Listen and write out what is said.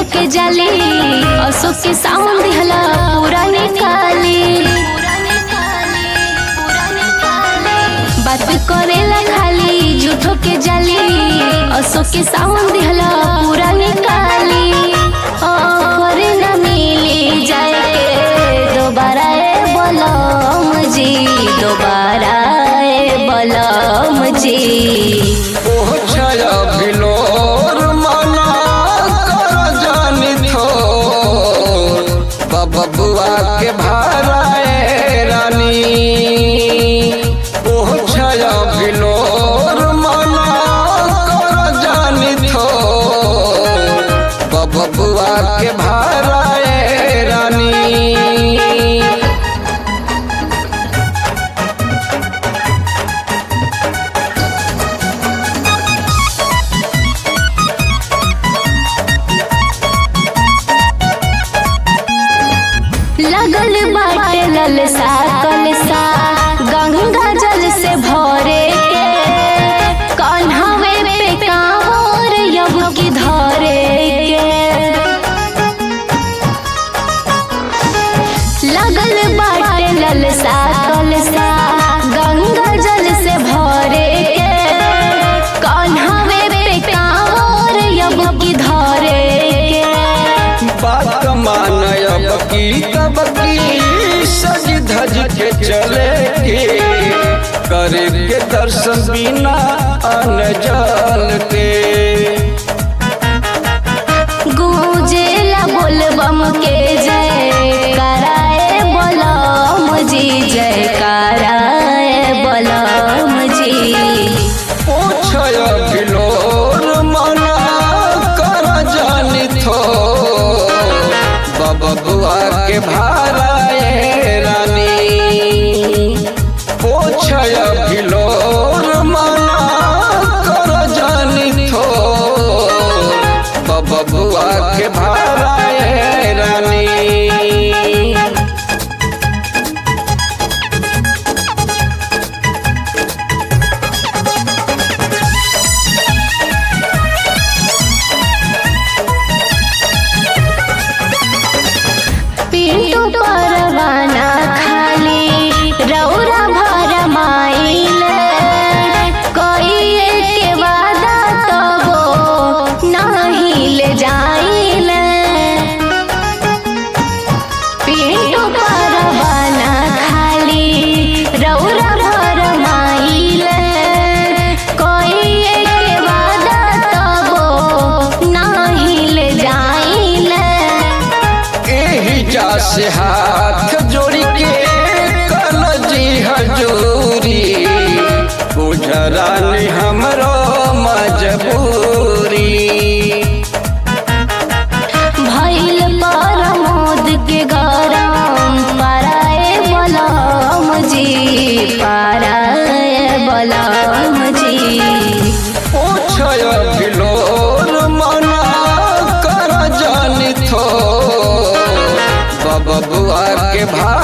के जाली अशोक के साउंड दिहला पूरा निकाली बात करेला खाली झूठो के जाली अशोक के साउंड दिहला पूरा निकाली करे न मिली जाए दोबारा बलम जी दोबारा बलम जी बबुआ के भाराए रानी ओह छाया बिलोर मना कर जानी थो बबुआ के भाराए रानी लगल बाटे ललसा कलसा गंगा जल से भरे के कन्हवे पे कांवर यब की धरे के लगल बाटे ललसा कलसा गंगा जल से भरे के कन्हवे पे कांवर यब की धरे के बात मानब की तब की सज धज के चले के करे के दर्शन बिना अनजल के गूंजेला बोलबम के जय कराए बलम जी जय कराए बलम जी पूछय बिलोर मना कर जानी थो बबुआ के भाराए रानी पूछय बिलोर मना कर जानी थो बबुआ के भाराए रानी पिंटू परवाना खाली रौरा भर माइल कोई के वादा तबो नहीं ले जाइल पिंटू परवाना खाली रौरा भर माइल कोई के वादा तबो नहीं ले जाइल से हाथ जोड़ के कल जी हजूरी गुजरानी हमरो मजबूरी भइल परमोद के गरम पाराए बलम जी पाराए बलम जी पूछय बिलोर मना कर जानी थो बबुआ के भा